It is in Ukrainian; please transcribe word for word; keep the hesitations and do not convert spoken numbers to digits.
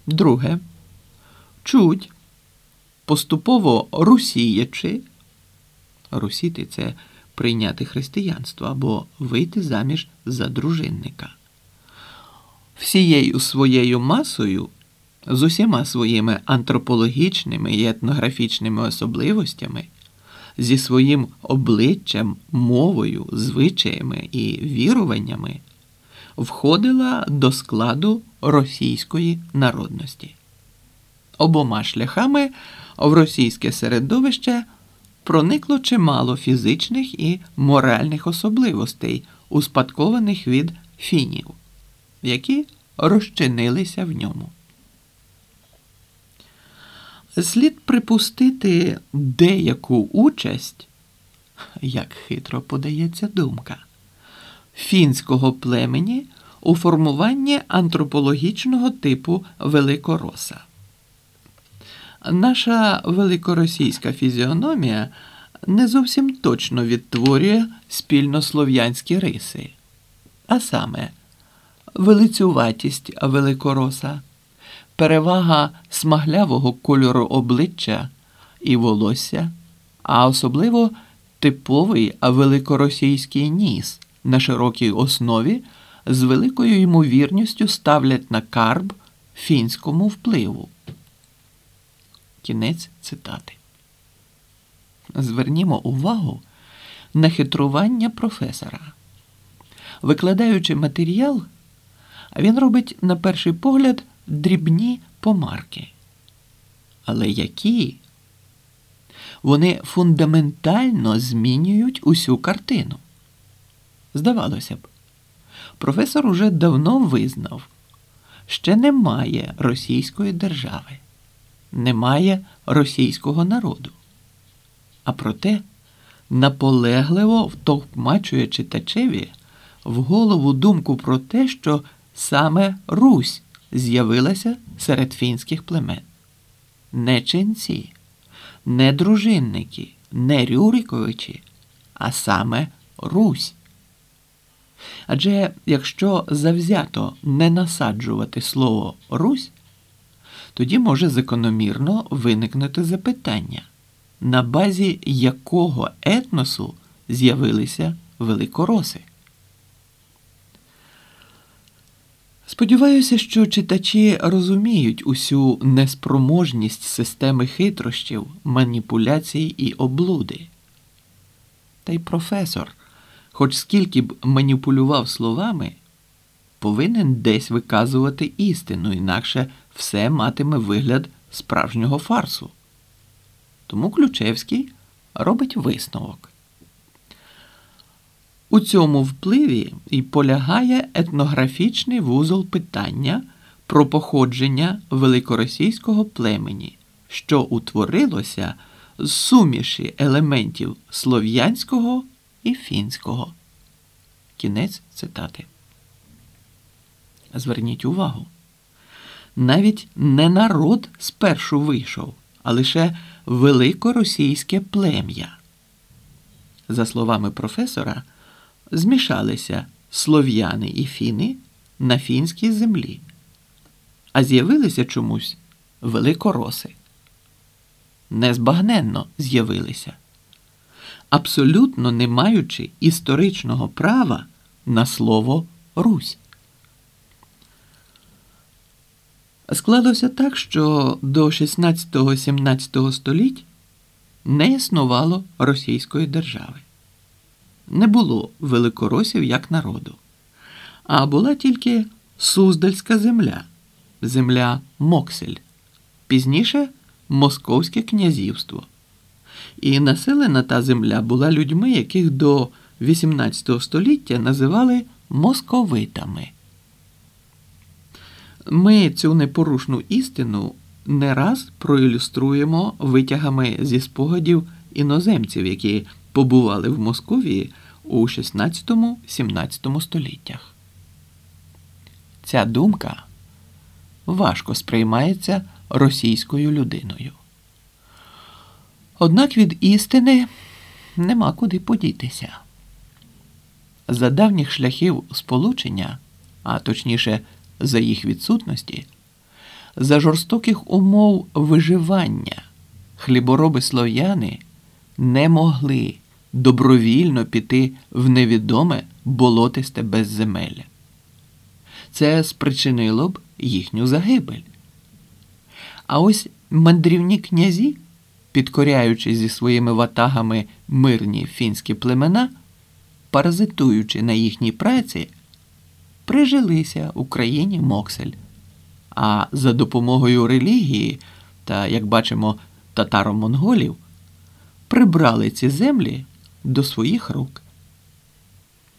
Друге. Чуть, поступово русіячи, русіти – це прийняти християнство або вийти заміж за дружинника. Всією своєю масою, з усіма своїми антропологічними і етнографічними особливостями, зі своїм обличчям, мовою, звичаями і віруваннями, входила до складу російської народності. Обома шляхами в російське середовище проникло чимало фізичних і моральних особливостей, успадкованих від фінів, які розчинилися в ньому. Слід припустити деяку участь, як хитро подається думка, фінського племені у формуванні антропологічного типу великороса. Наша великоросійська фізіономія не зовсім точно відтворює спільнослов'янські риси, а саме велицюватість великороса, перевага смаглявого кольору обличчя і волосся, а особливо типовий великоросійський ніс на широкій основі з великою ймовірністю ставлять на карб фінському впливу. Кінець цитати. Звернімо увагу на хитрування професора. Викладаючи матеріал, він робить, на перший погляд, дрібні помарки. Але які? Вони фундаментально змінюють усю картину. Здавалося б, професор уже давно визнав, ще немає російської держави, немає російського народу. А проте, наполегливо втовкмачує читачеві в голову думку про те, що саме Русь з'явилася серед фінських племен. Не ченці, не дружинники, не Рюриковичі, а саме Русь. Адже якщо завзято не насаджувати слово «Русь», тоді може закономірно виникнути запитання, на базі якого етносу з'явилися великороси. Сподіваюся, що читачі розуміють усю неспроможність системи хитрощів, маніпуляцій і облуди. Та й професор, хоч скільки б маніпулював словами, повинен десь виказувати істину, інакше все матиме вигляд справжнього фарсу. Тому Ключевський робить висновок. У цьому впливі і полягає етнографічний вузол питання про походження великоросійського племені, що утворилося з суміші елементів слов'янського і фінського. Кінець цитати. Зверніть увагу. Навіть не народ спершу вийшов, а лише великоросійське плем'я. За словами професора, змішалися слов'яни і фіни на фінській землі, а з'явилися чомусь великороси. Незбагненно з'явилися, абсолютно не маючи історичного права на слово «Русь». Склалося так, що до шістнадцятого-сімнадцятого століть не існувало російської держави. Не було великоросів як народу, а була тільки Суздальська земля, земля Моксель, пізніше Московське князівство. І населена та земля була людьми, яких до вісімнадцятого століття називали московитами. Ми цю непорушну істину не раз проілюструємо витягами зі спогадів іноземців, які побували в Московії у шістнадцятому-сімнадцятому століттях. Ця думка важко сприймається російською людиною. Однак від істини нема куди подітися. За давніх шляхів сполучення, а точніше за їх відсутності, За жорстоких умов виживання хлібороби-слов'яни не могли добровільно піти в невідоме болотисте безземелля. Це спричинило б їхню загибель. А ось мандрівні князі, підкоряючи зі своїми ватагами мирні фінські племена, паразитуючи на їхній праці, прижилися у країні Моксель, а за допомогою релігії та, як бачимо, татаро-монголів, прибрали ці землі до своїх рук.